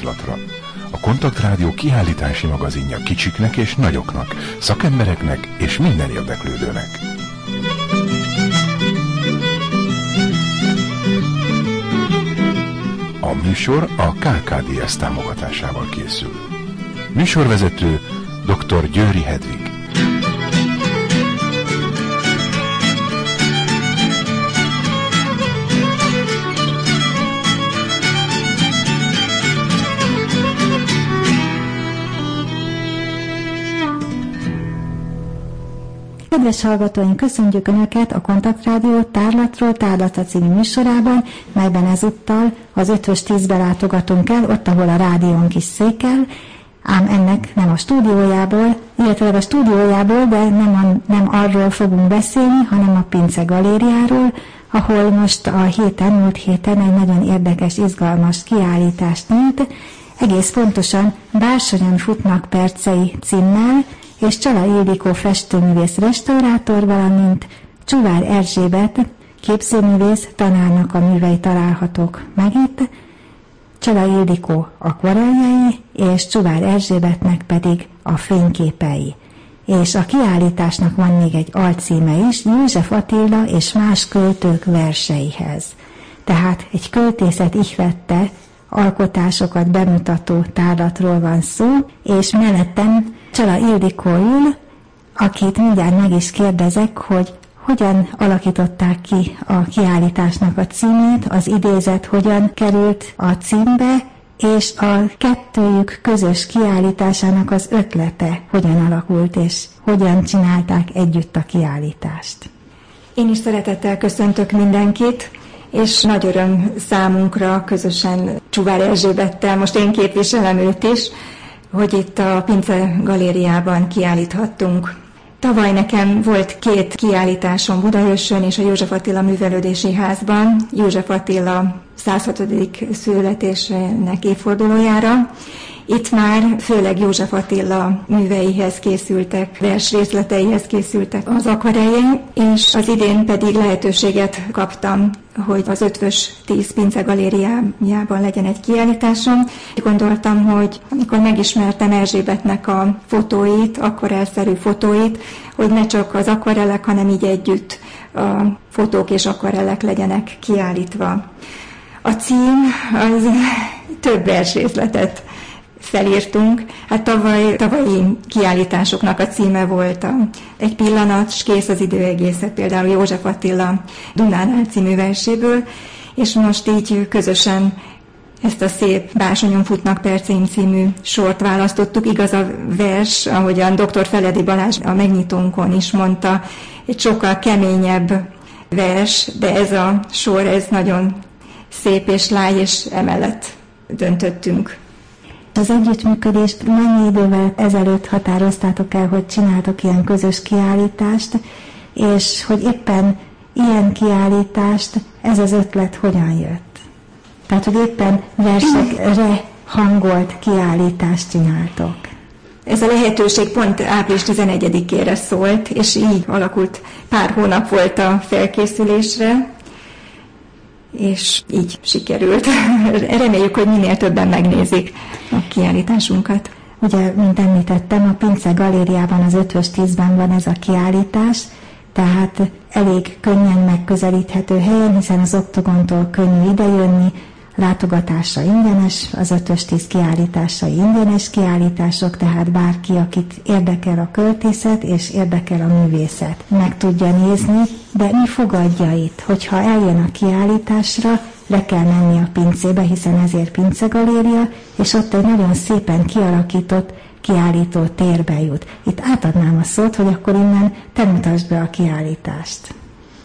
tárlatra. A Kontaktrádió kiállítási magazinja kicsiknek és nagyoknak, szakembereknek és minden érdeklődőnek. A műsor a KKDS támogatásával készül. Műsorvezető dr. Győri Hedvig. Kedves hallgatóink, köszöntjük Önöket a Kontaktrádió Tárlatról Tárlata című műsorában, melyben ezúttal az 5-10-be látogatunk el, ott, ahol a rádiónk is székel, ám ennek nem a stúdiójából, illetve a stúdiójából, de nem arról fogunk beszélni, hanem a Pince Galériáról, ahol most múlt héten egy nagyon érdekes, izgalmas kiállítást nyílt, egész pontosan Bársonyon futnak percei címmel, és Csala Ildikó festőművész restaurátor, valamint Csuvár Erzsébet képzőművész tanárnak a művei találhatók meg itt, Csala Ildikó akvareljei, és Csuvár Erzsébetnek pedig a fényképei. És a kiállításnak van még egy alcíme is, József Attila és más költők verseihez. Tehát egy költészet ihlette alkotásokat bemutató tárlatról van szó, és mellettem Csala Ildikó ül, akit mindjárt meg is kérdezek, hogy hogyan alakították ki a kiállításnak a címét, az idézet hogyan került a címbe, és a kettőjük közös kiállításának az ötlete hogyan alakult, és hogyan csinálták együtt a kiállítást. Én is szeretettel köszöntök mindenkit, és nagy öröm számunkra közösen Csuvár Erzsébettel, most én képviselem őt is, hogy itt a Pince Galériában kiállíthattunk. Tavaly nekem volt 2 kiállításom Budaörsön és a József Attila Művelődési Házban, József Attila 106. születésének évfordulójára. Itt már főleg József Attila műveihez készültek, versrészleteihez készültek az akvareljeim, és az idén pedig lehetőséget kaptam, hogy az 5-10 Pince Galériájában legyen egy kiállításom. Gondoltam, hogy amikor megismertem Erzsébetnek a fotóit, akvarelszerű fotóit, hogy ne csak az akvarellek, hanem így együtt a fotók és akvarellek legyenek kiállítva. A cím az több versrészletet felírtunk. Hát tavalyi kiállításoknak a címe volt Egy pillanat, s kész az idő egészet, például József Attila Dunánál című verséből, és most így közösen ezt a szép Bársonyon futnak perceim című sort választottuk. Igaz, a vers, ahogyan dr. Feledi Balázs a megnyitónkon is mondta, egy sokkal keményebb vers, de ez a sor, ez nagyon szép és lágy, és emellett döntöttünk. Az együttműködést mennyi idővel ezelőtt határoztátok el, hogy csináltok ilyen közös kiállítást, és hogy éppen ilyen kiállítást, ez az ötlet hogyan jött? Tehát, hogy éppen versekre hangolt kiállítást csináltok. Ez a lehetőség pont április 11-ére szólt, és így alakult, pár hónap volt a felkészülésre, és így sikerült. Reméljük, hogy minél többen megnézik a kiállításunkat. Ugye, mint említettem, a Pince Galériában az 5-10-ben van ez a kiállítás, tehát elég könnyen megközelíthető helyen, hiszen az Oktogontól könnyű idejönni, látogatásra ingyenes, az 5-10 kiállításai ingyenes kiállítások, tehát bárki, akit érdekel a költészet és érdekel a művészet, meg tudja nézni, de mi fogadja itt, hogyha eljön a kiállításra, le kell menni a pincébe, hiszen ezért Pince Galéria, és ott egy nagyon szépen kialakított kiállító térbe jut. Itt átadnám a szót, hogy akkor innen te mutasd be a kiállítást.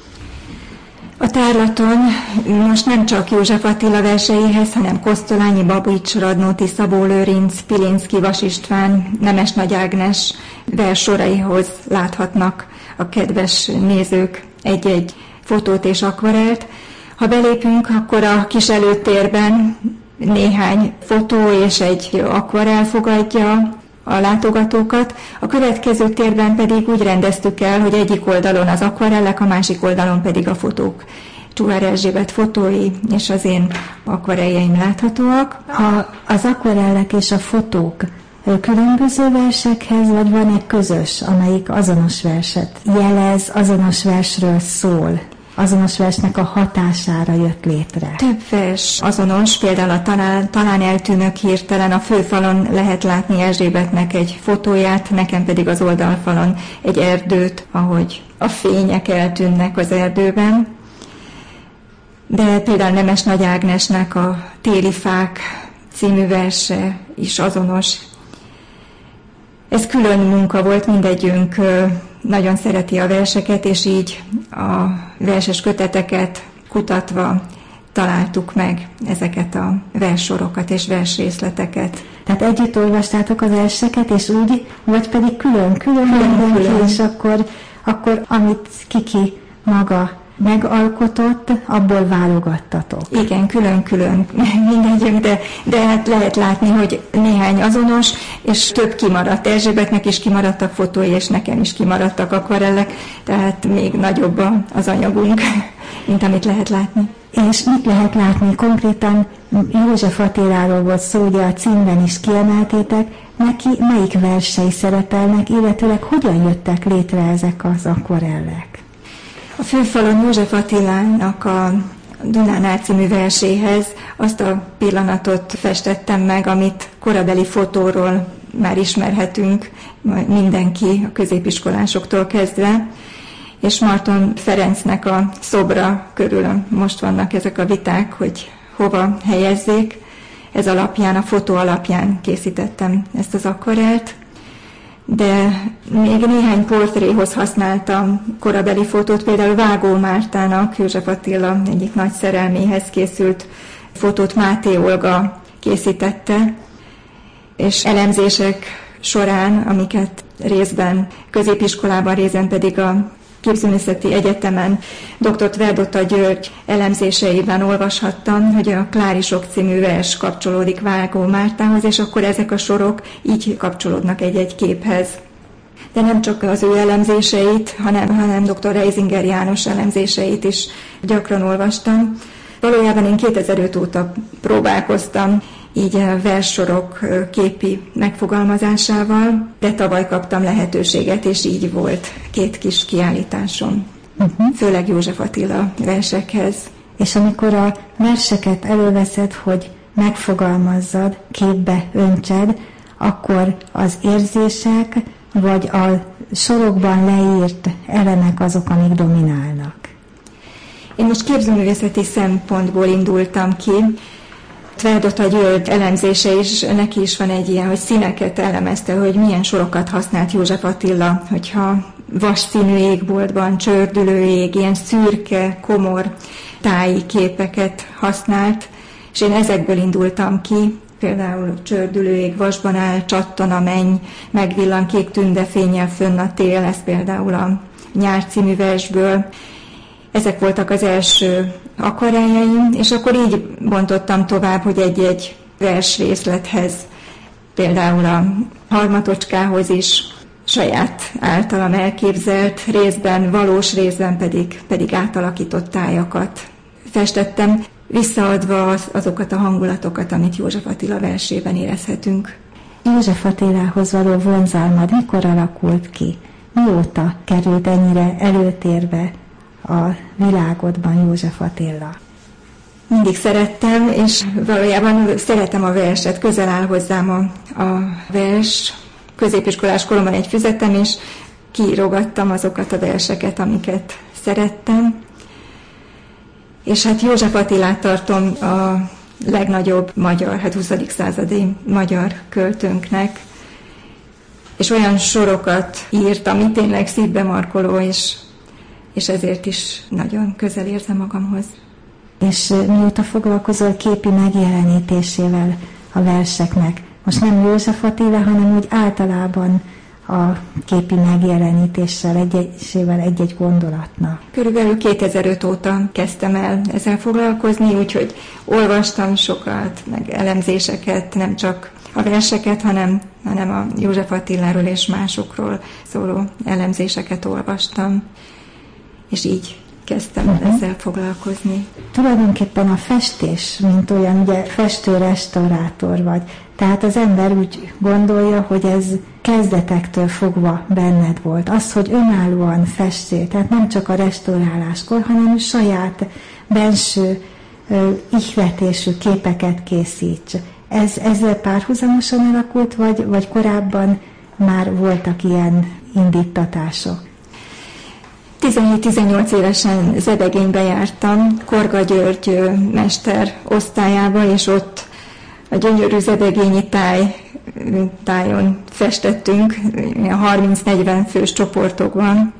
A tárlaton most nem csak József Attila verseihez, hanem Kosztolányi Babics, Radnóti Szabó Lőrinc, Pilinszky Vas István, Nemes Nagy Ágnes verssoraihoz láthatnak a kedves nézők egy-egy fotót és akvarelt. Ha belépünk, akkor a kis előtérben néhány fotó és egy akvarell fogadja a látogatókat. A következő térben pedig úgy rendeztük el, hogy egyik oldalon az akvarellek, a másik oldalon pedig a fotók Csuváry Erzsébet fotói és az én akvarelljeim láthatóak. Ha az akvarellek és a fotók különböző versekhez, vagy van egy közös, amelyik azonos verset jelez, azonos versről szól, azonos versnek a hatására jött létre? Több vers azonos, például a talán eltűnök hirtelen, a főfalon lehet látni Erzsébetnek egy fotóját, nekem pedig az oldalfalon egy erdőt, ahogy a fények eltűnnek az erdőben. De például Nemes Nagy Ágnesnek a Téli fák című verse is azonos. Ez külön munka volt, mindegyünk nagyon szereti a verseket, és így a verses köteteket kutatva találtuk meg ezeket a verssorokat és versrészleteket. Tehát együtt olvastátok a verseket, és úgy, vagy pedig külön. És akkor amit Kiki maga megalkotott, abból válogattatok. Igen, külön mindegyünk, de hát lehet látni, hogy néhány azonos, és több kimaradt. Erzsébetnek is kimaradtak fotói, és nekem is kimaradtak akvarellek, tehát még nagyobb az anyagunk, mint amit lehet látni. És mit lehet látni? Konkrétan József Attiláról volt szó, ugye a címben is kiemeltétek, neki melyik versei szerepelnek, illetőleg hogyan jöttek létre ezek az akvarellek? A főfalon József Attilának a Dunánál című verséhez azt a pillanatot festettem meg, amit korabeli fotóról már ismerhetünk, mindenki, a középiskolásoktól kezdve, és Marton Ferencnek a szobra körül most vannak ezek a viták, hogy hova helyezzék. Ez alapján, a fotó alapján készítettem ezt az akvarellt, de még néhány portréhoz használtam korabeli fotót, például Vágó Mártának, József Attila egyik nagy szerelméhez készült fotót Máté Olga készítette, és elemzések során, amiket részben középiskolában, részben pedig a Képzőművészeti Egyetemen dr. Tverdotta György elemzéseiben olvashattam, hogy a Klárisok című vers kapcsolódik Vágó Mártához, és akkor ezek a sorok így kapcsolódnak egy-egy képhez. De nem csak az ő elemzéseit, hanem dr. Reisinger János elemzéseit is gyakran olvastam. Valójában én 2005 óta próbálkoztam így a verssorok képi megfogalmazásával, de tavaly kaptam lehetőséget, és így volt 2 kis kiállításom, főleg József Attila versekhez. És amikor a verseket előveszed, hogy megfogalmazzad, képbe öntsed, akkor az érzések, vagy a sorokban leírt elemek azok, amik dominálnak? Én most képzőművészeti szempontból indultam ki. Tverdotta György elemzése is, neki is van egy ilyen, hogy színeket elemezte, hogy milyen sorokat használt József Attila, hogyha vas színű égboltban, csördülő ég, ilyen szürke, komor táji képeket használt, és én ezekből indultam ki, például csördülő ég, vasban áll, csattan a menny, megvillan kék tündefénnyel fönn a tél, ez például a Nyár című versből. Ezek voltak az első akvarelljeim, és akkor így bontottam tovább, hogy egy-egy versrészlethez, például a Harmatocskához is saját általam elképzelt, részben valós, részben pedig átalakított tájakat festettem, visszaadva azokat a hangulatokat, amit József Attila versében érezhetünk. József Attilához való vonzalmad mikor alakult ki? Mióta került ennyire előtérbe a világodban József Attila? Mindig szerettem, és valójában szeretem a verset, közel áll hozzám a vers. Középiskolás koromban egy füzetem, és kiírogattam azokat a verseket, amiket szerettem. És hát József Attilát tartom a legnagyobb magyar, 20. századi magyar költőnknek, és olyan sorokat írt, ami tényleg szívbe markoló, és ezért is nagyon közel érzem magamhoz. És mióta foglalkozol képi megjelenítésével a verseknek? Most nem József Attila, hanem úgy általában a képi megjelenítéssel, egy-egy gondolatnak. Körülbelül 2005 óta kezdtem el ezzel foglalkozni, úgyhogy olvastam sokat, meg elemzéseket, nem csak a verseket, hanem a József Attiláról és másokról szóló elemzéseket olvastam, és így kezdtem ezzel foglalkozni. Tulajdonképpen a festés, mint olyan, ugye festő-restaurátor vagy. Tehát az ember úgy gondolja, hogy ez kezdetektől fogva benned volt. Az, hogy önállóan festél, tehát nem csak a restauráláskor, hanem saját benső ihletésű képeket készíts. Ez ezzel párhuzamosan alakult, vagy korábban már voltak ilyen indítatások? 17-18 évesen Zedegénybe jártam, Korga György mester osztályába, és ott a gyönyörű zedegényi tájon festettünk, 30-40 fős csoportokban.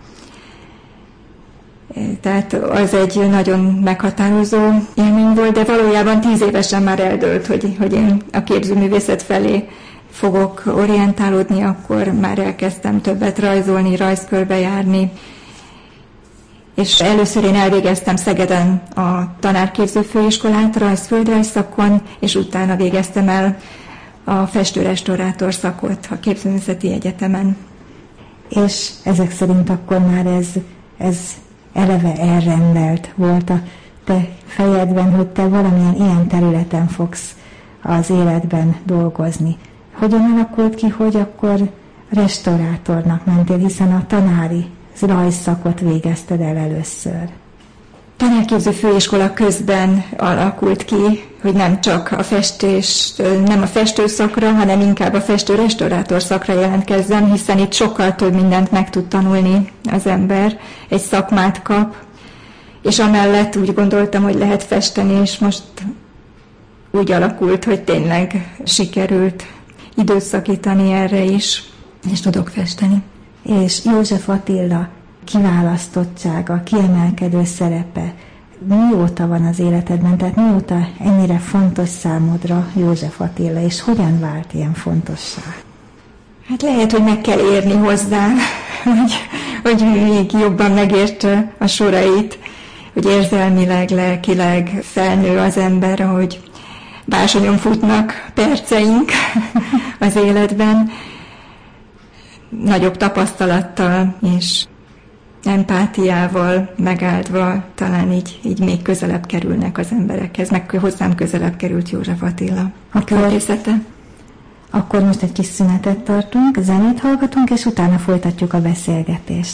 Tehát az egy nagyon meghatározó élmény volt, de valójában 10 évesen már eldőlt, hogy én a képzőművészet felé fogok orientálódni, akkor már elkezdtem többet rajzolni, rajzkörbe járni. És először én elvégeztem Szegeden a tanárképző főiskolát rajzföldrajz szakon, és utána végeztem el a festő-restaurátor szakot a Képzőművészeti Egyetemen. És ezek szerint akkor már ez eleve elrendelt volt a te fejedben, hogy te valamilyen ilyen területen fogsz az életben dolgozni. Hogyan alakult ki, hogy akkor restaurátornak mentél, hiszen a tanári rajzszakot végezted el először? Tanárképző főiskola közben alakult ki, hogy nem csak a festés, nem a festőszakra, hanem inkább a festő-restaurátor szakra jelentkezzem, hiszen itt sokkal több mindent meg tud tanulni az ember, egy szakmát kap, és amellett úgy gondoltam, hogy lehet festeni, és most úgy alakult, hogy tényleg sikerült időszakítani erre is, és tudok festeni. És József Attila kiválasztottsága, kiemelkedő szerepe mióta van az életedben, tehát mióta ennyire fontos számodra József Attila, és hogyan vált ilyen fontossá? Hát lehet, hogy meg kell érni hozzá, hogy még jobban megértse a sorait, hogy érzelmileg, lelkileg felnő az ember, ahogy bársonyon futnak perceink az életben, nagyobb tapasztalattal és empátiával megáldva talán így még közelebb kerülnek az emberekhez, meg hozzám közelebb került József Attila a költészete. Akkor most egy kis szünetet tartunk, zenét hallgatunk, és utána folytatjuk a beszélgetést.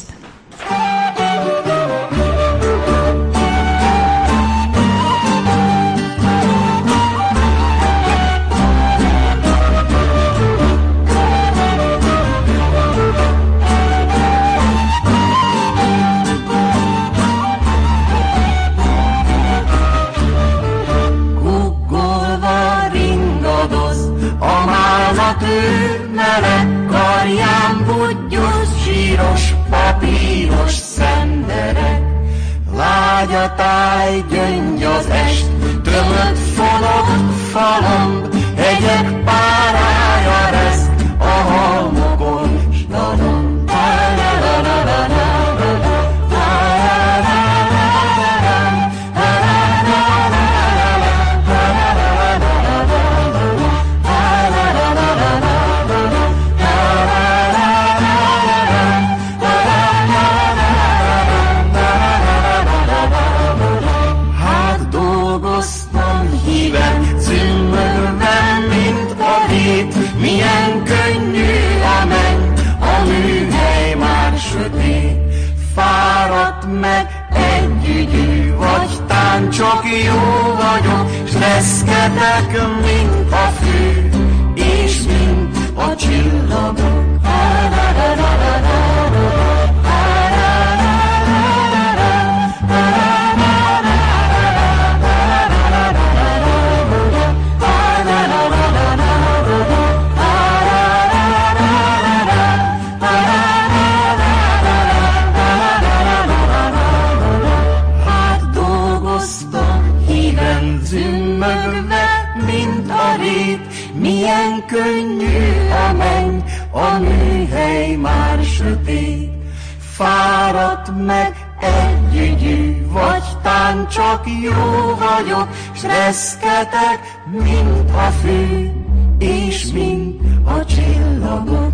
Meleg karján budgyos, síros, papíros szenderek. Lágy a táj, gyöngy az est, tömött fonott falamb, hegyek párája reszt a halmokon, s danom. Milyen könnyű a menny, a műhely már sötét. Fáradt meg együgyű, vagy tán csak jó vagyok, s reszketek, mint a fű, és mint a csillagok. Milyen könnyű a menny, a műhely már sötét. Fáradt meg együgyű, vagy tán csak jó vagyok, s reszketek, mint a fű, és mint a csillagok.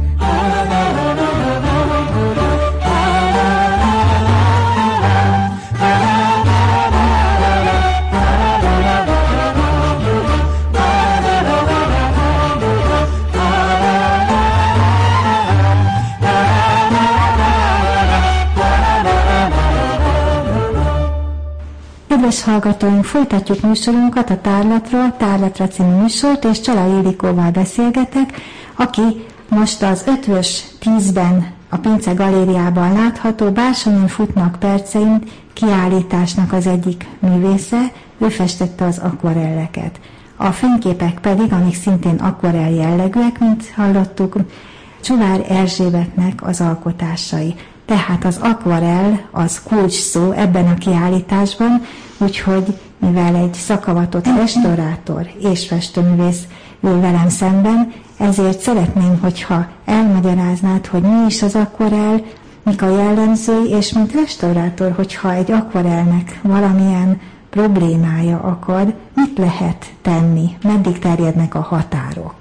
Kedves hallgatóink, folytatjuk műsorunkat a Tárlatról, Tárlatra című műsort, és Csalai Ildikóval beszélgetek, aki most az 5-ös 10-ben a Pince Galériában látható Bársonyon futnak perceim kiállításnak az egyik művésze, ő festette az akvarelleket. A fényképek pedig, amik szintén akvarell jellegűek, mint hallottuk, Csuvár Erzsébetnek az alkotásai. Tehát az akvarell az kulcs szó ebben a kiállításban, úgyhogy mivel egy szakavatott restaurátor és festőművész ül velem szemben, ezért szeretném, hogyha elmagyaráznád, hogy mi is az akvarell, mik a jellemzői, és mint restaurátor, hogyha egy akvarellnek valamilyen problémája akad, mit lehet tenni, meddig terjednek a határok?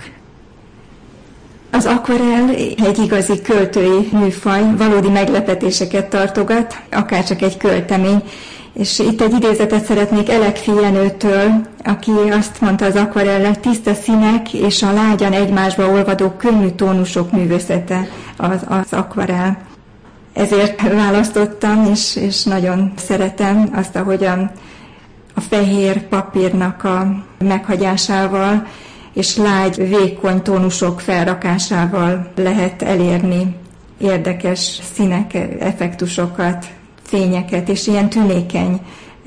Az akvarell egy igazi költői műfaj, valódi meglepetéseket tartogat, akárcsak egy költemény. És itt egy idézetet szeretnék Elek Fijenőtől, aki azt mondta, az akvarellek tiszta színek és a lágyan egymásba olvadó könnyű tónusok művészete az akvarell. Ezért választottam, és nagyon szeretem azt, ahogyan a fehér papírnak a meghagyásával és lágy, vékony tónusok felrakásával lehet elérni érdekes színek, effektusokat, fényeket, és ilyen tünékeny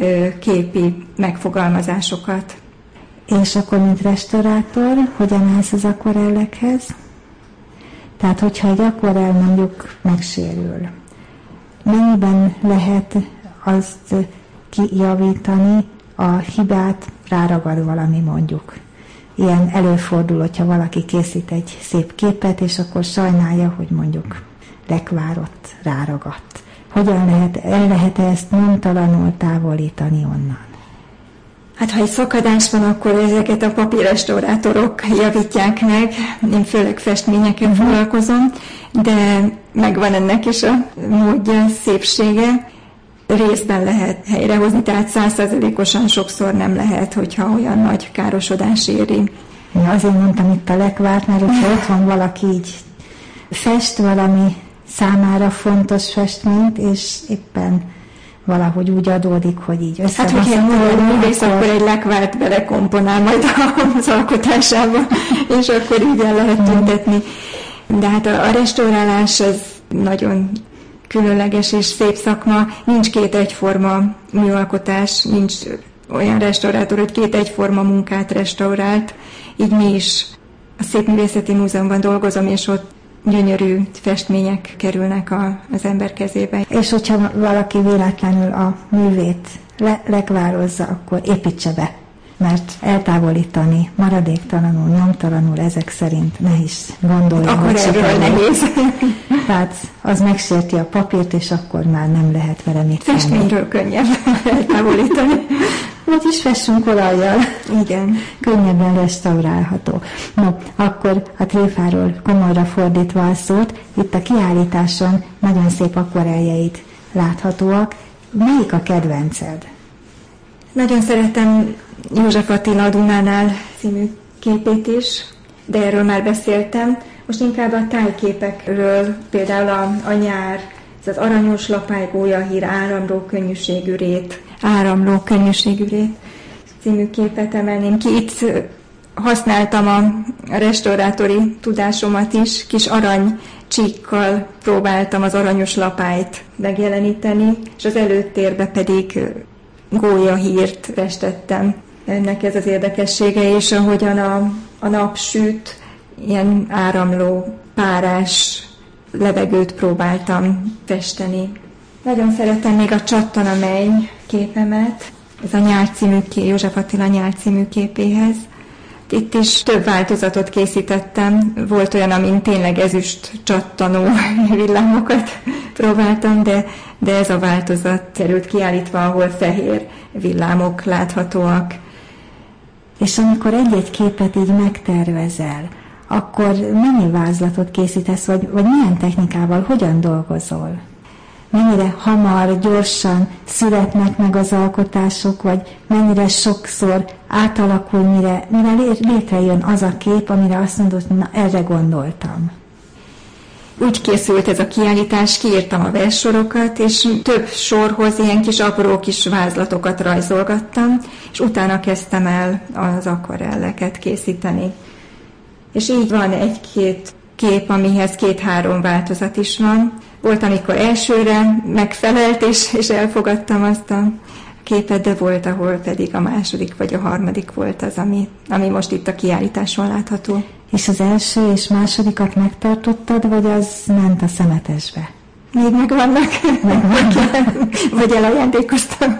képi megfogalmazásokat. És akkor, mint restaurátor, hogyan állsz az akvarellekhez? Tehát, hogyha egy akvarell mondjuk megsérül, mennyiben lehet azt kijavítani, a hibát ráragad valami mondjuk? Ilyen előfordul, hogyha valaki készít egy szép képet, és akkor sajnálja, hogy mondjuk lekvárot ráragadt. Hogyan lehet ezt nyomtalanul távolítani onnan? Hát ha egy szakadás van, akkor ezeket a papírrestaurátorok javítják meg. Én főleg festményekkel foglalkozom, de megvan ennek is a módja, szépsége. Részben lehet helyrehozni, tehát 100%-osan sokszor nem lehet, hogyha olyan nagy károsodás éri. Ja, azért mondtam itt a lekvárt, mert hogyha ott van valaki így fest valami számára fontos festményt, és éppen valahogy úgy adódik, hogy így össze-vissza. Hát, hogyha művész, akkor egy lekvárt belekomponál majd az alkotásába, és akkor így el lehet tüntetni. De hát a restaurálás az nagyon különleges és szép szakma, nincs két egyforma műalkotás, nincs olyan restaurátor, hogy két egyforma munkát restaurált. Így mi is a Szépművészeti Múzeumban dolgozom, és ott gyönyörű festmények kerülnek az ember kezébe. És hogyha valaki véletlenül a művét lekvározza, akkor építse be, mert eltávolítani maradéktalanul, nyomtalanul ezek szerint nehéz gondolni. Akkor erről nehéz. Tehát az megsérti a papírt, és akkor már nem lehet vele mit tenni. Festményről könnyebb eltávolítani. Vagyis fessünk olajjal. Igen. Könnyebben restaurálható. No, akkor a tréfáról komolyra fordítva a szót, itt a kiállításon nagyon szép akvarelljeid láthatóak. Melyik a kedvenced? Nagyon szeretem József Attila Dunánál című képét is, de erről már beszéltem. Most inkább a tájképekről, például a nyár, ez az aranyos lapály gólyahír, áramló könnyűségű rét című képet emelném ki. Itt használtam a restaurátori tudásomat is, kis aranycsíkkal próbáltam az aranyos lapályt megjeleníteni, és az előtérbe pedig gólyahírt festettem. Ennek ez az érdekessége, és ahogyan a nap süt, ilyen áramló, párás levegőt próbáltam festeni. Nagyon szeretem még a Csattan a menny képemet, ez a Nyár című József Attila Nyár című képéhez. Itt is több változatot készítettem, volt olyan, amin tényleg ezüst csattanó villámokat próbáltam, de ez a változat került kiállítva, ahol fehér villámok láthatóak. És amikor egy-egy képet így megtervezel, akkor mennyi vázlatot készítesz, vagy milyen technikával, hogyan dolgozol? Mennyire hamar, gyorsan születnek meg az alkotások, vagy mennyire sokszor átalakul, mire létrejön az a kép, amire azt mondod, na erre gondoltam? Úgy készült ez a kiállítás, kiírtam a verssorokat, és több sorhoz ilyen kis apró kis vázlatokat rajzolgattam, és utána kezdtem el az akvarelleket készíteni. És így van egy-két kép, amihez 2-3 változat is van. Volt, amikor elsőre megfelelt, és elfogadtam azt a képet, de volt, ahol pedig a második vagy a harmadik volt az, ami most itt a kiállításon látható. És az első és másodikat megtartottad, vagy az ment a szemetesbe? Még megvannak. Vagy elajándékoztam.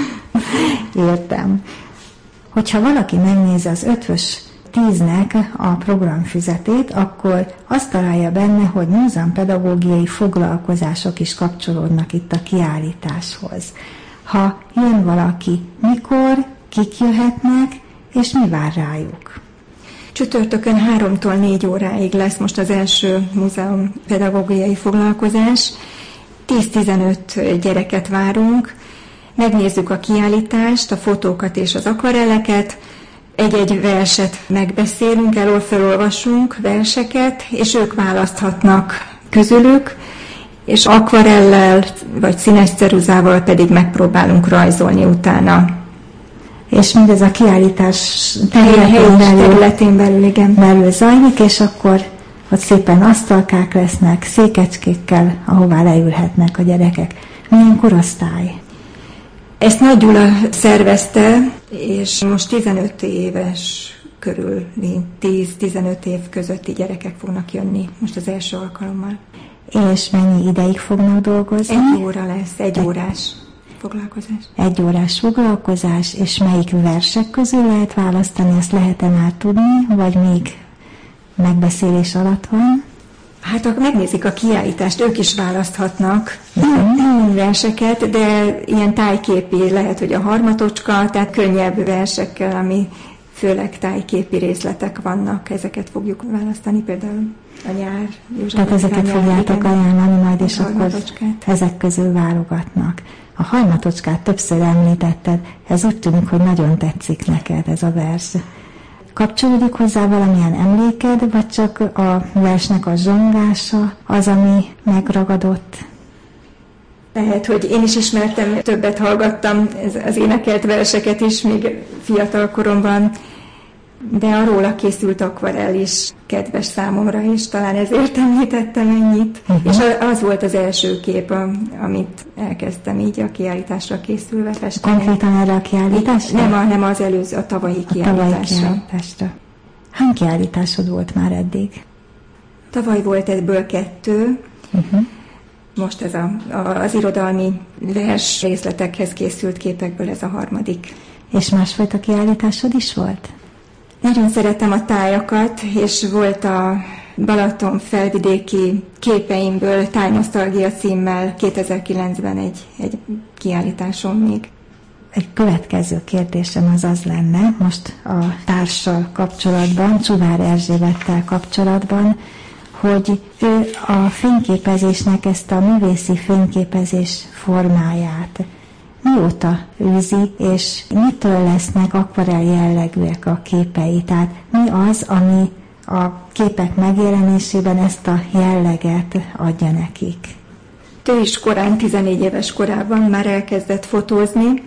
Értem. Hogyha valaki megnézi az 5-ös 10-nek a programfüzetét, akkor azt találja benne, hogy múzeumpedagógiai foglalkozások is kapcsolódnak itt a kiállításhoz. Ha jön valaki, mikor, kik jöhetnek, és mi vár rájuk? Csütörtökön 3-tól 4 óráig lesz most az első múzeumpedagógiai foglalkozás. 10-15 gyereket várunk. Megnézzük a kiállítást, a fotókat és az akvarelleket, egy-egy verset megbeszélünk, felolvasunk verseket, és ők választhatnak közülük, és akvarellel vagy színes ceruzával pedig megpróbálunk rajzolni utána. És mindez a kiállítás területén belül, igen. belül zajlik, és akkor ott szépen asztalkák lesznek, székecskékkel, ahová leülhetnek a gyerekek. Milyen korosztály? Ezt Nagy Gyula szervezte, és most 15 éves körül, 10-15 év közötti gyerekek fognak jönni most az első alkalommal. És mennyi ideig fognak dolgozni? 1 óra lesz, 1 órás foglalkozás. 1 órás foglalkozás, és melyik versek közül lehet választani, ezt lehet-e már tudni, vagy még megbeszélés alatt van? Hát ha megnézik a kiállítást, ők is választhatnak verseket, de ilyen tájképi, lehet, hogy a harmatocska, tehát könnyebb versekkel, ami főleg tájképi részletek vannak, ezeket fogjuk választani, például a nyár. Tehát ezeket fogjátok ajánlani majd, és akkor ezek közül válogatnak. A harmatocskát többször említetted, ez úgy tűnik, hogy nagyon tetszik neked ez a vers. Kapcsolódik hozzá valamilyen emléked, vagy csak a versnek a zsongása az, ami megragadott? Lehet, hogy én is ismertem, többet hallgattam az énekelt verseket is, még fiatal koromban, de a róla készült akvarell is kedves számomra, és talán ezért említettem ennyit. És az volt az első kép, amit elkezdtem így a kiállításra készülve festeni. Konkrétan erre a kiállításra? Nem az előző, a tavalyi kiállításra. Hány kiállításod volt már eddig? Tavaly volt ebből 2. Most ez az irodalmi vers részletekhez készült képekből ez a 3. És másfajta kiállításod is volt? Nagyon szeretem a tájakat, és volt a Balaton felvidéki képeimből Tájnosztalgia címmel 2009-ben egy kiállításom még. Egy következő kérdésem az lenne, most a társal kapcsolatban, Csuvár Erzsébettel kapcsolatban, hogy ő a fényképezésnek ezt a művészi fényképezés formáját mióta űzi, és mitől lesznek akvarell jellegűek a képei? Tehát mi az, ami a képek megjelenésében ezt a jelleget adja nekik? Ő is korán, 14 éves korában már elkezdett fotózni,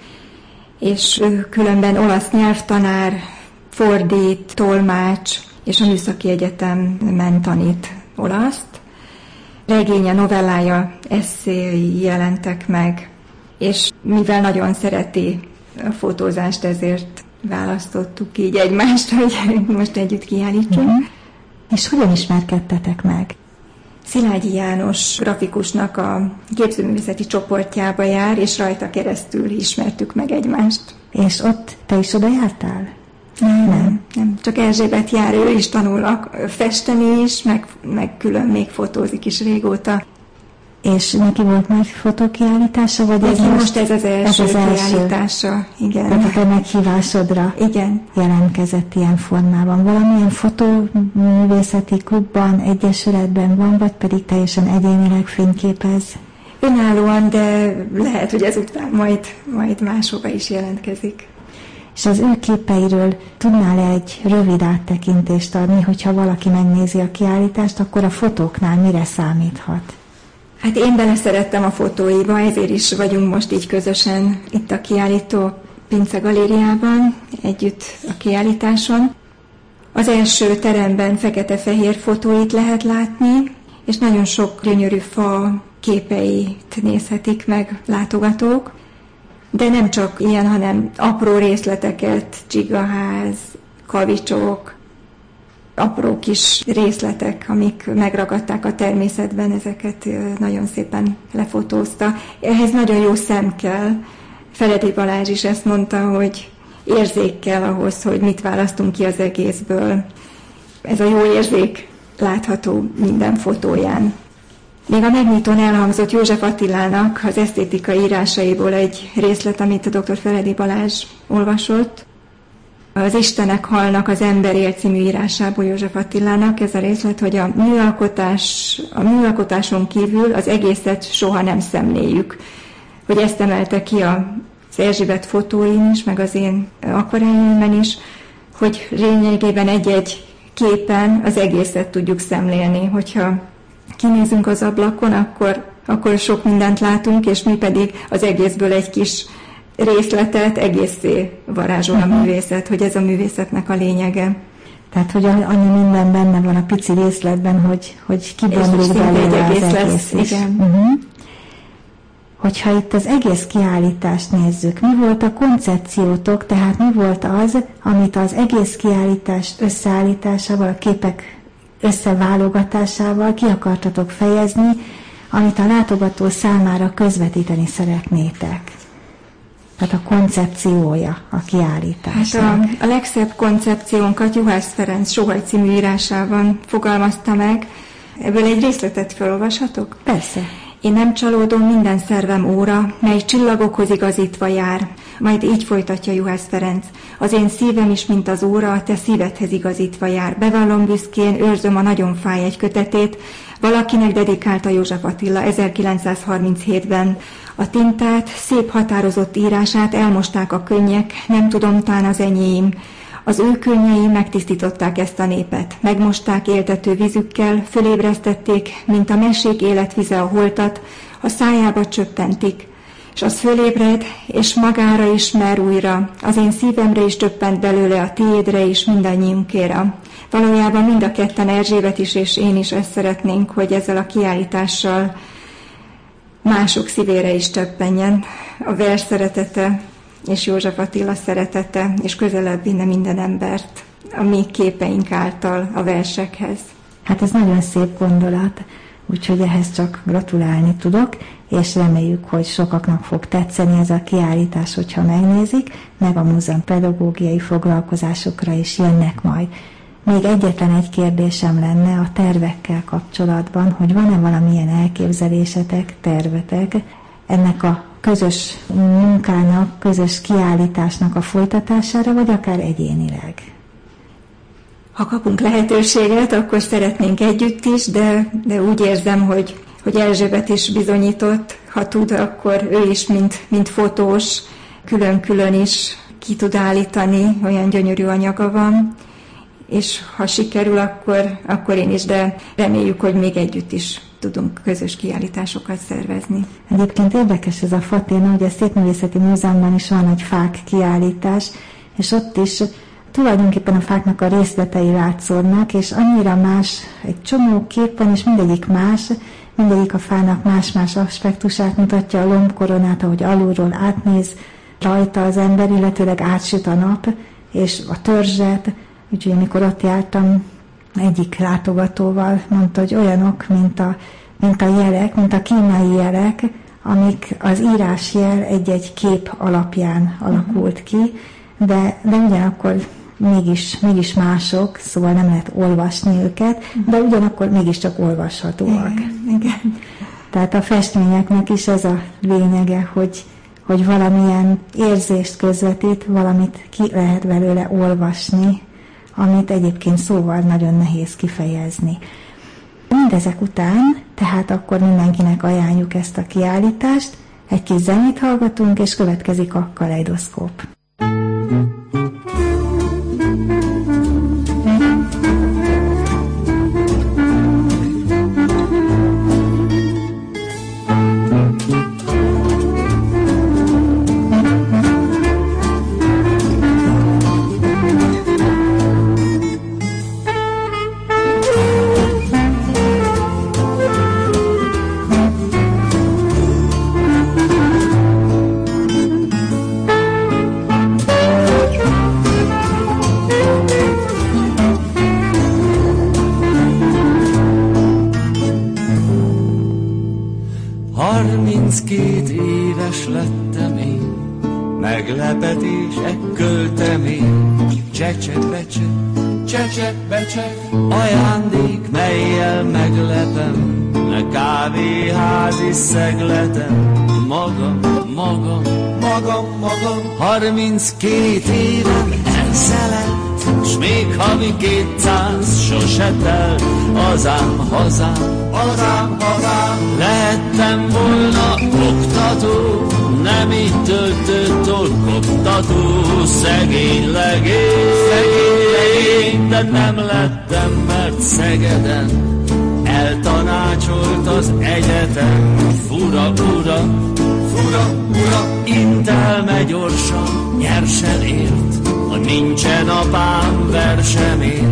és ő különben olasz nyelvtanár, fordít, tolmács, és a Műszaki Egyetemen tanít olaszt. Regénye, novellája, esszéi jelentek meg, és mivel nagyon szereti a fotózást, ezért választottuk így egymást, hogy most együtt kiállítsunk. És hogyan ismerkedtetek meg? Szilágyi János grafikusnak a képzőművészeti csoportjába jár, és rajta keresztül ismertük meg egymást. És ott te is oda jártál? Nem. Csak Erzsébet jár, ő is tanul festeni is, meg külön még fotózik is régóta. És neki volt már fotókiállítása, vagy ez most ez az első kiállítása? Igen. Tehát a te meghívásodra jelentkezett ilyen formában. Valamilyen fotóművészeti klubban, egyesületben van, vagy pedig teljesen egyénileg fényképez? Önállóan, de lehet, hogy ezután majd máshova is jelentkezik. És az ő képeiről tudnál egy rövid áttekintést adni, hogyha valaki megnézi a kiállítást, akkor a fotóknál mire számíthat? Hát én beleszerettem a fotóiba, ezért is vagyunk most így közösen itt a kiállító Pince Galériában, együtt a kiállításon. Az első teremben fekete-fehér fotóit lehet látni, és nagyon sok gyönyörű fa képeit nézhetik meg látogatók. De nem csak ilyen, hanem apró részleteket, csigaház, kavicsok, apró kis részletek, amik megragadták a természetben, ezeket nagyon szépen lefotózta. Ehhez nagyon jó szem kell. Feledi Balázs is ezt mondta, hogy érzék kell ahhoz, hogy mit választunk ki az egészből. Ez a jó érzék látható minden fotóján. Még a megnyitón elhangzott József Attilának az esztétikai írásaiból egy részlet, amit a dr. Feledi Balázs olvasott. Az Istenek halnak az emberért című írásából József Attilának ez a részlet, hogy a műalkotáson kívül az egészet soha nem szemléljük. Hogy ezt emelte ki az Erzsébet fotóin is, meg az én akvareljeimben is, hogy lényegében egy-egy képen az egészet tudjuk szemlélni. Hogyha kinézünk az ablakon, akkor sok mindent látunk, és mi pedig az egészből egy kis részletet egészé varázsol a művészet, hogy ez a művészetnek a lényege. Tehát, hogy annyi minden benne van a pici részletben, hogy kibomlik belőle az egész is. Igen. Hogyha itt az egész kiállítást nézzük, mi volt a koncepciótok, tehát mi volt az, amit az egész kiállítást összeállításával, a képek összeválogatásával ki akartatok fejezni, amit a látogató számára közvetíteni szeretnétek? Tehát a koncepciója a kiállításnak. Hát a legszebb koncepciónkat Juhász Ferenc Sohaj című írásában fogalmazta meg. Ebből egy részletet felolvashatok? Persze. Én nem csalódom, minden szervem óra, mely csillagokhoz igazítva jár. Majd így folytatja Juhász Ferenc. Az én szívem is, mint az óra, a te szívedhez igazítva jár. Bevallom büszkén, őrzöm a Nagyon fáj egy kötetét. Valakinek dedikálta József Attila 1937-ben. A tintát, szép határozott írását elmosták a könnyek, nem tudom, tán az enyém. Az ő könnyei megtisztították ezt a népet. Megmosták éltető vízükkel, fölébresztették, mint a mesék életvize a holtat, a szájába csöppentik. És az fölébred, és magára ismer újra, az én szívemre is csöppent belőle, a tiédre is, mindannyiunkéra. Valójában mind a ketten, Erzsébet is és én is ezt szeretnénk, hogy ezzel a kiállítással mások szívére is csöppenjen a vers szeretete, és József Attila szeretete, és közelebb vinne minden embert a mi képeink által a versekhez. Hát ez nagyon szép gondolat, úgyhogy ehhez csak gratulálni tudok, és reméljük, hogy sokaknak fog tetszeni ez a kiállítás, hogyha megnézik, meg a múzeum pedagógiai foglalkozásokra is jönnek majd. Még egyetlen egy kérdésem lenne a tervekkel kapcsolatban, hogy van-e valamilyen elképzelésetek, tervetek ennek a közös munkának, közös kiállításnak a folytatására, vagy akár egyénileg? Ha kapunk lehetőséget, akkor szeretnénk együtt is, de úgy érzem, hogy Erzsébet is bizonyított, ha tud, akkor ő is, mint fotós, külön-külön is ki tud állítani, olyan gyönyörű anyaga van, és ha sikerül, akkor én is, de reméljük, hogy még együtt is tudunk közös kiállításokat szervezni. Egyébként érdekes ez a fatéma, hogy a Szépművészeti Múzeumban is van egy fák kiállítás, és ott is tulajdonképpen a fáknak a részletei látszódnak, és annyira más, egy csomó kép van, és mindegyik más, mindegyik a fának más-más aspektusát mutatja, a lombkoronát, ahogy alulról átnéz rajta az ember, illetőleg átsüt a nap, és a törzset, úgyhogy amikor ott jártam, egyik látogatóval mondta, hogy olyanok, mint a jelek, mint a kínai jelek, amik az írásjel egy-egy kép alapján alakult ki, de ugyanakkor mégis mások, szóval nem lehet olvasni őket, de ugyanakkor mégiscsak olvashatóak. Igen. Tehát a festményeknek is ez a lényege, hogy valamilyen érzést közvetít, valamit ki lehet belőle olvasni, amit egyébként szóval nagyon nehéz kifejezni. Mindezek után, tehát akkor mindenkinek ajánljuk ezt a kiállítást, egy kis zenét hallgatunk, és következik a kaleidoszkóp. lettem én, meglepetések költemény. Csecse-becse, csecse-becse, ajándék, melyel meglepem, ne kávéházi szegletem. Magam, 32 éven elszelett, s még havi 200 sose telt. Hazám, lehettem volna oktató, nem így töltőtől koptató. Szegény legény, de nem lettem, mert Szegeden eltanácsolt az egyetem. Fura, intelme gyorsan, nyersen ért, ha nincsen apám versemért.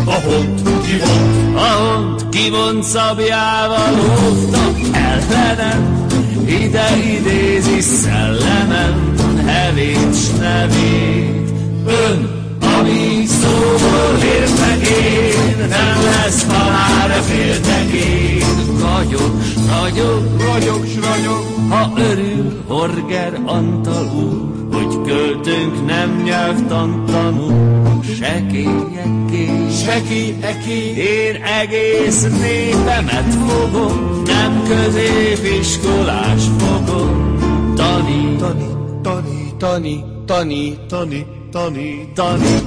A hont kivont szabjával óvtak ellenem, ide idézi szellemem hevét s nevét. Ön, ami szóból értek én, nem lesz, ha már féltek én. Ragyog, ha örül Horger Antal úr, hogy költőnk nem nyelvtantanul. Sekély, én egész népemet fogom, nem középiskolás fogom. Tani.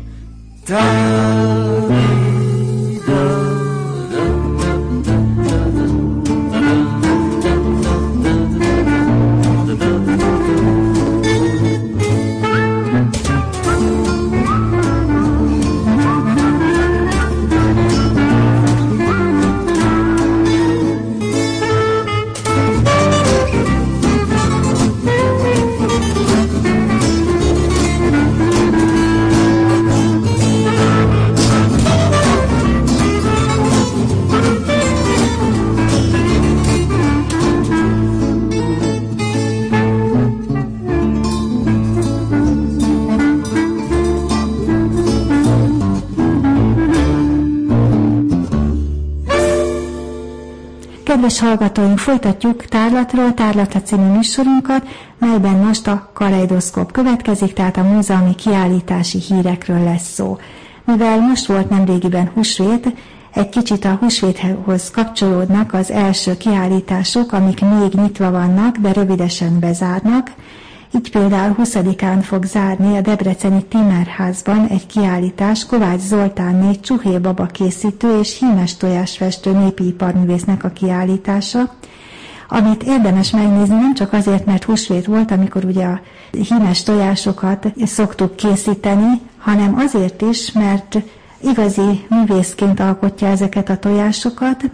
Kedves hallgatóink, folytatjuk Tárlatról Tárlatra című műsorunkat, melyben most a kaleidoszkóp következik, tehát a múzeumi kiállítási hírekről lesz szó. Mivel most volt nemrégiben húsvét, egy kicsit a húsvéthoz kapcsolódnak az első kiállítások, amik még nyitva vannak, de rövidesen bezárnak. Így például 20-án fog zárni a debreceni Timmerházban egy kiállítás Kovács Zoltánné Csuhé baba készítő és hímes tojásfestő népi iparművésznek a kiállítása, amit érdemes megnézni nem csak azért, mert húsvét volt, amikor ugye a hímes tojásokat szoktuk készíteni, hanem azért is, mert igazi művészként alkotja ezeket a tojásokat,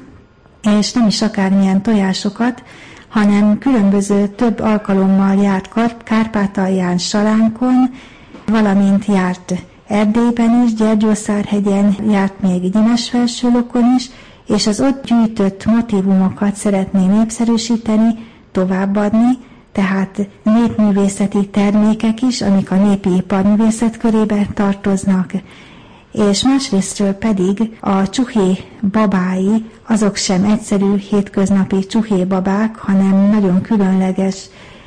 és nem is akármilyen tojásokat, hanem különböző több alkalommal járt Kárpátalján, Salánkon, valamint járt Erdélyben is, Gyergyószárhegyen, járt még Gyimesfelsőlokon is, és az ott gyűjtött motívumokat szeretné népszerűsíteni, továbbadni, tehát népművészeti termékek is, amik a népi iparművészet körébe tartoznak, és másrésztről pedig a csuhé babái, azok sem egyszerű hétköznapi csuhé babák, hanem nagyon különleges,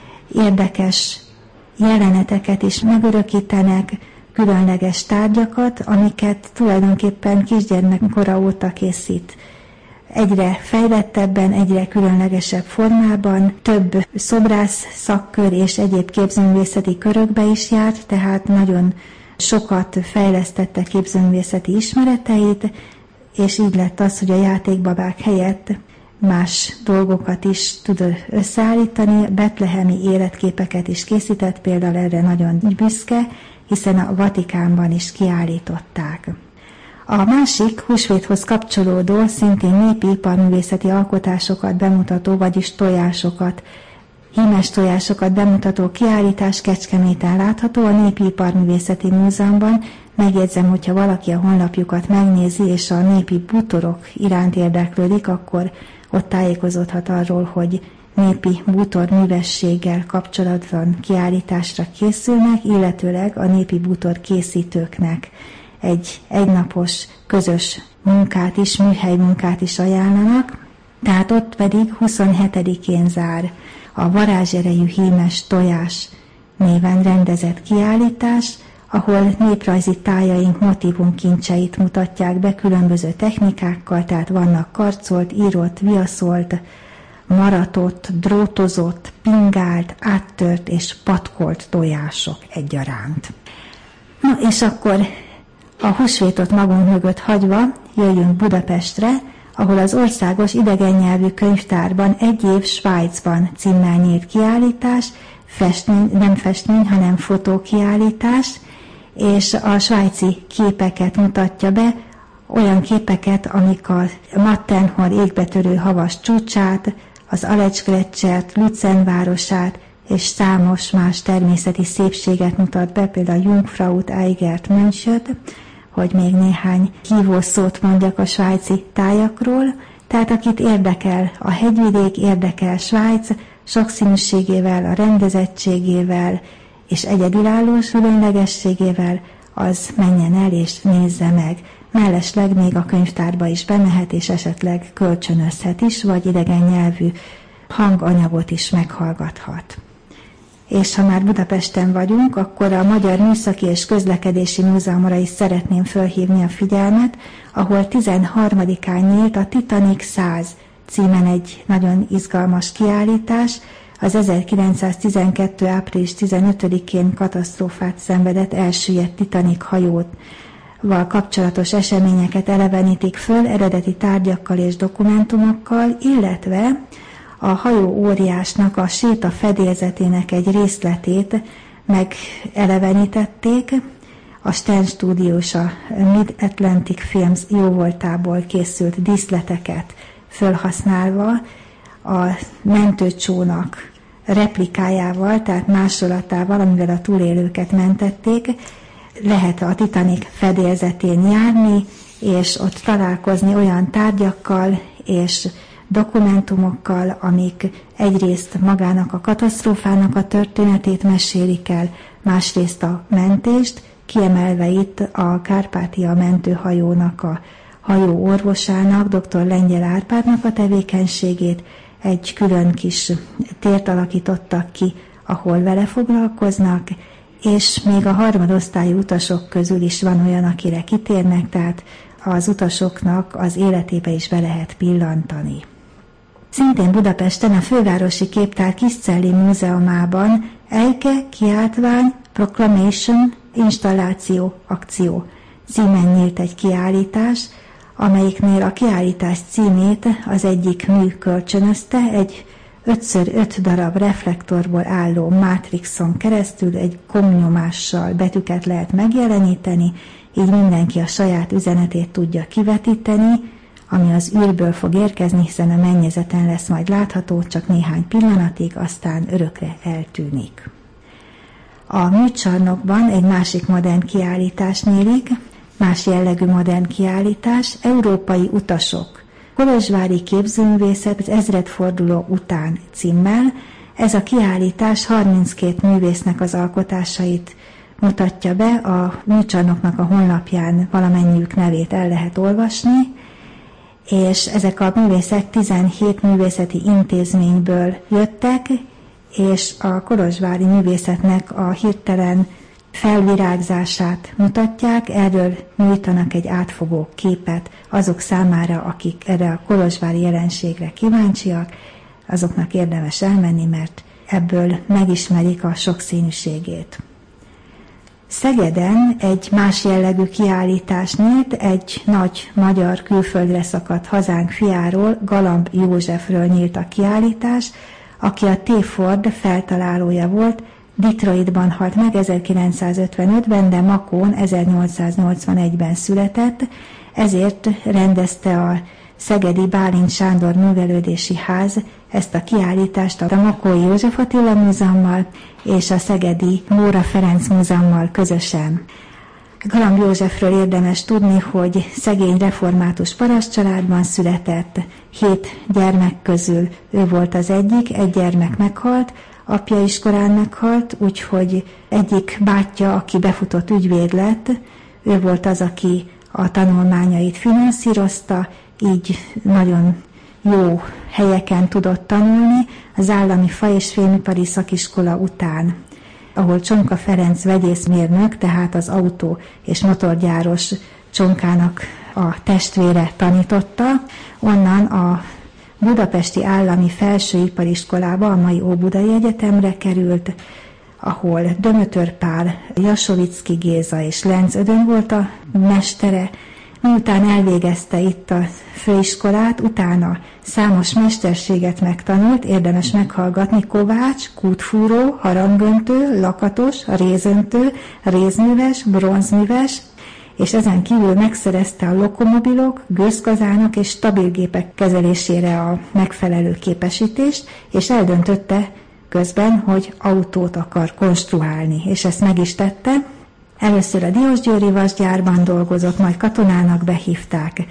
érdekes jeleneteket is megörökítenek, különleges tárgyakat, amiket tulajdonképpen kisgyermekkora óta készít. Egyre fejlettebben, egyre különlegesebb formában, több szobrász szakkör és egyéb képzőművészeti körökbe is járt, tehát nagyon sokat fejlesztette képzőművészeti ismereteit, és így lett az, hogy a játékbabák helyett más dolgokat is tud összeállítani, betlehemi életképeket is készített, például erre nagyon büszke, hiszen a Vatikánban is kiállították. A másik húsvéthoz kapcsolódó, szintén népi iparművészeti alkotásokat bemutató, vagyis tojásokat, hímes tojásokat bemutató kiállítás Kecskeméten látható a Népi Iparművészeti Múzeumban. Megjegyzem, hogyha valaki a honlapjukat megnézi, és a népi bútorok iránt érdeklődik, akkor ott tájékozódhat arról, hogy népi bútorművességgel kapcsolatban kiállításra készülnek, illetőleg a népi bútor készítőknek egy egynapos közös munkát is, műhelymunkát is ajánlanak, tehát ott pedig 27-én zár. a Varázserejű hímes tojás néven rendezett kiállítás, ahol néprajzi tájaink motivumkincseit mutatják be különböző technikákkal, tehát vannak karcolt, írott, viaszolt, maratott, drótozott, pingált, áttört és patkolt tojások egyaránt. Na és akkor a húsvétot magunk mögött hagyva jöjjünk Budapestre, ahol az Országos Idegennyelvű Könyvtárban egy év Svájcban címmel nyílt kiállítás, nem festmény, hanem fotókiállítás, és a svájci képeket mutatja be, olyan képeket, amik a Matterhorn égbetörő havas csúcsát, az Aletsch-gletschert, Luzern városát és számos más természeti szépséget mutat be, például Jungfraut, Eigert, Mönchöt, hogy még néhány hívószót mondjak a svájci tájakról. Tehát akit érdekel a hegyvidék, érdekel Svájc sokszínűségével, a rendezettségével és egyedülálló különlegességével, az menjen el és nézze meg. Mellesleg még a könyvtárba is bemehet, és esetleg kölcsönözhet is, vagy idegen nyelvű hanganyagot is meghallgathat. És ha már Budapesten vagyunk, akkor a Magyar Műszaki és Közlekedési Múzeumra is szeretném fölhívni a figyelmet, ahol 13-án nyílt a Titanic 100 címen egy nagyon izgalmas kiállítás, az 1912. április 15-én katasztrófát szenvedett elsüllyedt Titanic hajóval kapcsolatos eseményeket elevenítik föl eredeti tárgyakkal és dokumentumokkal, illetve a hajó óriásnak a séta fedélzetének egy részletét megelevenítették, a Stern Studios, a Mid-Atlantic Films jóvoltából készült díszleteket fölhasználva, a mentőcsónak replikájával, tehát másolatával, amivel a túlélőket mentették, lehet a Titanic fedélzetén járni, és ott találkozni olyan tárgyakkal és dokumentumokkal, amik egyrészt magának a katasztrófának a történetét mesélik el, másrészt a mentést, kiemelve itt a Kárpátia mentőhajónak, a hajó orvosának, dr. Lengyel Árpádnak a tevékenységét, egy külön kis tért alakítottak ki, ahol vele foglalkoznak, és még a harmadosztályú utasok közül is van olyan, akire kitérnek, tehát az utasoknak az életébe is be lehet pillantani. Szintén Budapesten a Fővárosi Képtár Kiscelli Múzeumában Eike kiáltvány, Proclamation, installáció, akció címen nyílt egy kiállítás, amelyiknél a kiállítás címét az egyik mű kölcsönözte, egy 5x5 darab reflektorból álló mátrixon keresztül egy gomnyomással betűket lehet megjeleníteni, így mindenki a saját üzenetét tudja kivetíteni, ami az űrből fog érkezni, hiszen a mennyezeten lesz majd látható, csak néhány pillanatig, aztán örökre eltűnik. A műcsarnokban egy másik modern kiállítás nyílik, más jellegű modern kiállítás, Európai utasok, Kolozsvári képzőművészet az ezredforduló után címmel. Ez a kiállítás 32 művésznek az alkotásait mutatja be, a műcsarnoknak a honlapján valamennyiük nevét el lehet olvasni, és ezek a művészek 17 művészeti intézményből jöttek, és a kolozsvári művészetnek a hirtelen felvirágzását mutatják, erről nyújtanak egy átfogó képet azok számára, akik erre a kolozsvári jelenségre kíváncsiak, azoknak érdemes elmenni, mert ebből megismerik a sokszínűségét. Szegeden egy más jellegű kiállítás nyílt, egy nagy magyar külföldre szakadt hazánk fiáról, Galamb Józsefről nyílt a kiállítás, aki a T. Ford feltalálója volt, Detroitban halt meg 1955-ben, de Makón 1881-ben született, ezért rendezte a szegedi Bálint Sándor Művelődési Ház ezt a kiállítást a Makói József Attila Múzeummal és a szegedi Móra Ferenc Múzeummal közösen. Galamb Józsefről érdemes tudni, hogy szegény református parasztcsaládban született, 7 gyermek közül ő volt az egyik, egy gyermek meghalt, apja is korán meghalt, úgyhogy egyik bátyja, aki befutott ügyvéd lett, ő volt az, aki a tanulmányait finanszírozta, így nagyon jó helyeken tudott tanulni az Állami Fa- és Fémipari Szakiskola után, ahol Csonka Ferenc vegyészmérnök, tehát az autó- és motorgyáros Csonkának a testvére tanította. Onnan a Budapesti Állami Felsőipariskolába, a mai Óbudai Egyetemre került, ahol Dömötör Pál, Jasovicki Géza és Lenz Ödön volt a mestere. Miután elvégezte itt a főiskolát, utána számos mesterséget megtanult, érdemes meghallgatni: kovács, kútfúró, harangöntő, lakatos, rézöntő, rézműves, bronzműves, és ezen kívül megszerezte a lokomobilok, gőzkazánok és stabilgépek kezelésére a megfelelő képesítést, és eldöntötte közben, hogy autót akar konstruálni, és ezt meg is tette. Először a Diósgyőri vasgyárban dolgozott, majd katonának behívták,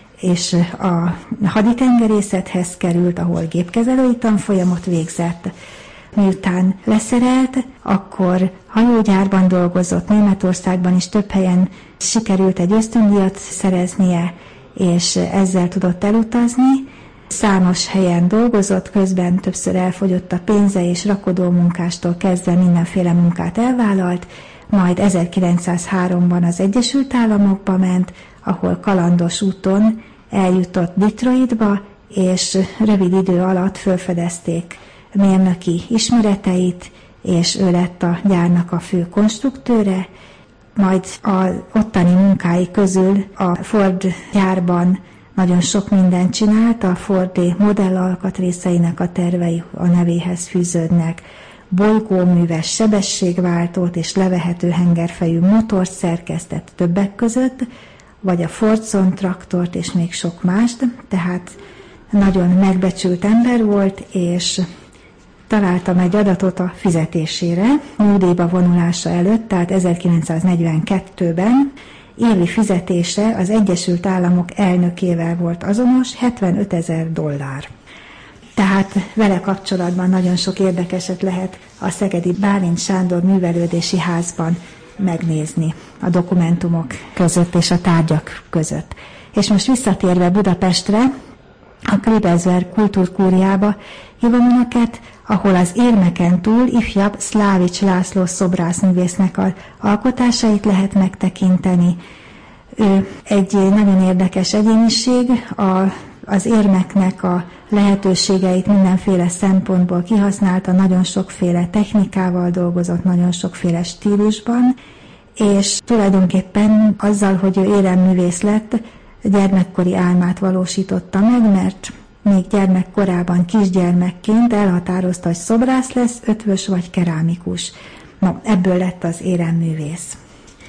és a haditengerészethez került, ahol gépkezelői tanfolyamot végzett. Miután leszerelt, akkor hajógyárban dolgozott, Németországban is több helyen sikerült egy ösztöndíjat szereznie, és ezzel tudott elutazni. Számos helyen dolgozott, közben többször elfogyott a pénze, és rakodó munkástól kezdve mindenféle munkát elvállalt, majd 1903-ban az Egyesült Államokba ment, ahol kalandos úton eljutott Detroitba, és rövid idő alatt felfedezték mérnöki ismereteit, és ő lett a gyárnak a fő konstruktőre. Majd az ottani munkái közül a Ford gyárban nagyon sok mindent csinált, a Ford modellalkatrészeinek a tervei a nevéhez fűződnek. Bolygóműves sebességváltót és levehető hengerfejű motort szerkesztett többek között, vagy a Fordson traktort és még sok mást, tehát nagyon megbecsült ember volt, és találtam egy adatot a fizetésére, nyugdíjba vonulása előtt, tehát 1942-ben évi fizetése az Egyesült Államok elnökével volt azonos, $75,000. Tehát vele kapcsolatban nagyon sok érdekeset lehet a szegedi Bálint Sándor művelődési házban megnézni a dokumentumok között és a tárgyak között. És most visszatérve Budapestre, a Klibezver kultúrkúriába hívom önöket, ahol az érmeken túl ifjabb Szlávics László szobrászművésznek az alkotásait lehet megtekinteni. Ő egy nagyon érdekes egyéniség, az érmeknek a lehetőségeit mindenféle szempontból kihasználta, nagyon sokféle technikával dolgozott, nagyon sokféle stílusban, és tulajdonképpen azzal, hogy ő éremművész lett, gyermekkori álmát valósította meg, mert még gyermekkorában, kisgyermekként elhatározta, hogy szobrász lesz, ötvös vagy kerámikus. Na, ebből lett az éremművész.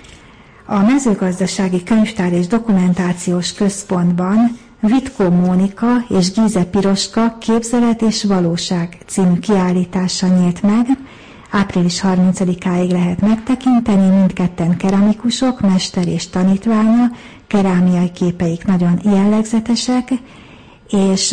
A Mezőgazdasági Könyvtár és Dokumentációs Központban Vitkó Mónika és Gize Piroska Képzelet és Valóság című kiállítása nyílt meg. Április 30-áig lehet megtekinteni, mindketten keramikusok, mester és tanítványa, kerámiai képeik nagyon jellegzetesek, és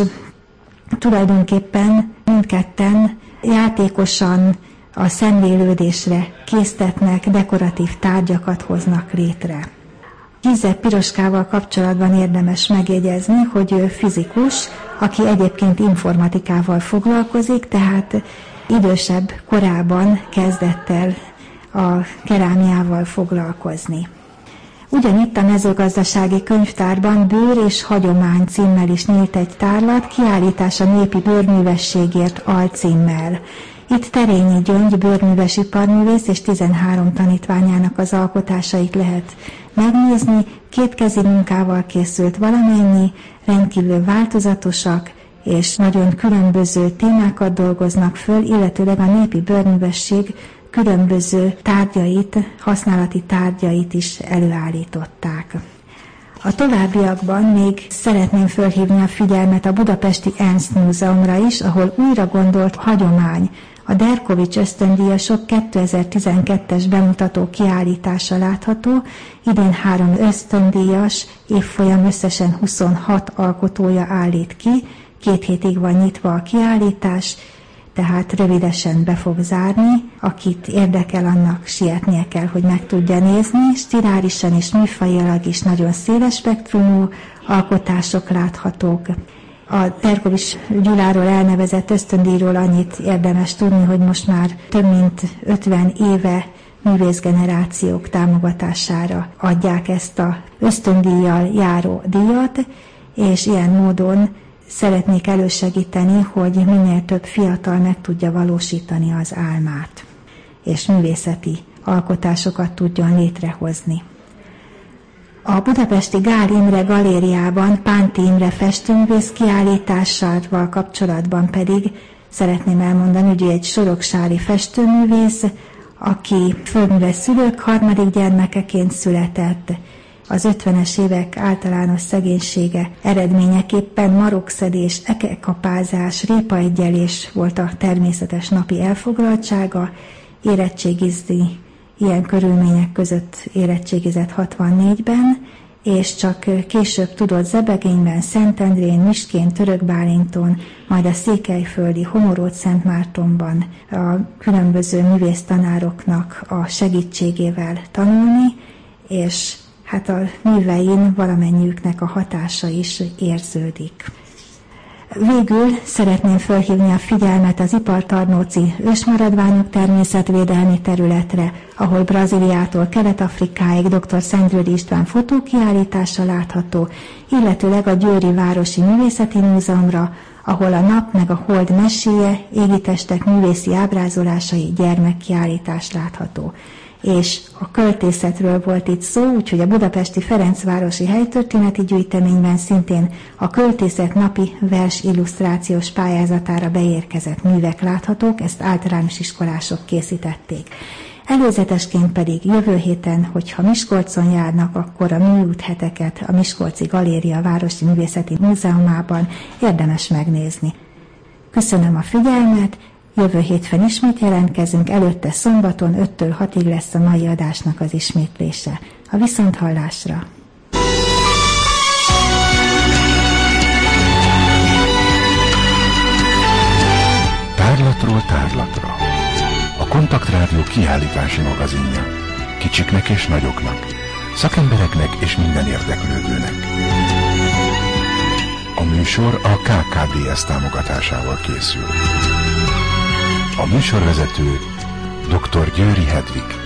tulajdonképpen mindketten játékosan a szemlélődésre késztetnek, dekoratív tárgyakat hoznak létre. Gize Piroskával kapcsolatban érdemes megjegyezni, hogy ő fizikus, aki egyébként informatikával foglalkozik, tehát idősebb korában kezdett el a kerámiával foglalkozni. Ugyanitt a Mezőgazdasági Könyvtárban Bőr és hagyomány címmel is nyílt egy tárlat, kiállítás a népi bőrművességért alcímmel. Itt Terényi Gyöngy bőrműves iparművész és 13 tanítványának az alkotásait lehet megnézni, kétkezi munkával készült valamennyi, rendkívül változatosak, és nagyon különböző témákat dolgoznak föl, illetőleg a népi bőrművesség különböző tárgyait, használati tárgyait is előállították. A továbbiakban még szeretném fölhívni a figyelmet a budapesti Ernst Múzeumra is, ahol újra gondolt hagyomány, a Derkovics ösztöndíjasok 2012-es bemutató kiállítása látható, idén 3 ösztöndíjas évfolyam összesen 26 alkotója állít ki, 2 hétig van nyitva a kiállítás, tehát rövidesen be fog zárni. Akit érdekel, annak sietnie kell, hogy meg tudja nézni. Stilárisan és műfajilag is nagyon széles spektrumú alkotások láthatók, A Terkovics Gyuláról elnevezett ösztöndíjról annyit érdemes tudni, hogy most már több mint 50 éve művészgenerációk támogatására adják ezt a ösztöndíjjal járó díjat, és ilyen módon szeretnék elősegíteni, hogy minél több fiatal meg tudja valósítani az álmát, és művészeti alkotásokat tudjon létrehozni. A budapesti Gál Imre galériában Pánti Imre festőművész kiállításával kapcsolatban pedig szeretném elmondani, hogy ő egy soroksári festőművész, aki földműves szülők harmadik gyermekeként született. Az 50-es évek általános szegénysége eredményeképpen marokszedés, ekekapázás, répaegyelés volt a természetes napi elfoglaltsága, érettségizni ilyen körülmények között érettségizett 64-ben, és csak később tudott Zebegényben, Szentendrén, Miskén, Törökbálinton, majd a székelyföldi Homoród-Szentmártonban a különböző művésztanároknak a segítségével tanulni, és hát a művein valamennyiüknek a hatása is érződik. Végül szeretném felhívni a figyelmet az Ipartarnóci ősmaradványok természetvédelmi területre, ahol Brazíliától Kelet-Afrikáig dr. Szendrődi István fotókiállítása látható, illetőleg a Győri Városi Művészeti Múzeumra, ahol a nap meg a hold meséje, égitestek művészi ábrázolásai, gyermekkiállítás látható. És a költészetről volt itt szó, úgyhogy a budapesti Ferencvárosi helytörténeti gyűjteményben szintén a költészet napi vers illusztrációs pályázatára beérkezett művek láthatók, ezt általános iskolások készítették. Előzetesként pedig jövő héten, hogyha Miskolcon járnak, akkor a műútheteket a Miskolci Galéria Városi Művészeti Múzeumában érdemes megnézni. Köszönöm a figyelmet! Jövő hétfőn ismét jelentkezünk, előtte szombaton 5-től 6-ig lesz a mai adásnak az ismétlése. A viszonthallásra! Tárlatról tárlatra. A Kontaktrádió kiállítási magazinja. Kicsiknek és nagyoknak, szakembereknek és minden érdeklődőnek. A műsor a KKBS támogatásával készül. A műsorvezető dr. Győri Hedvig.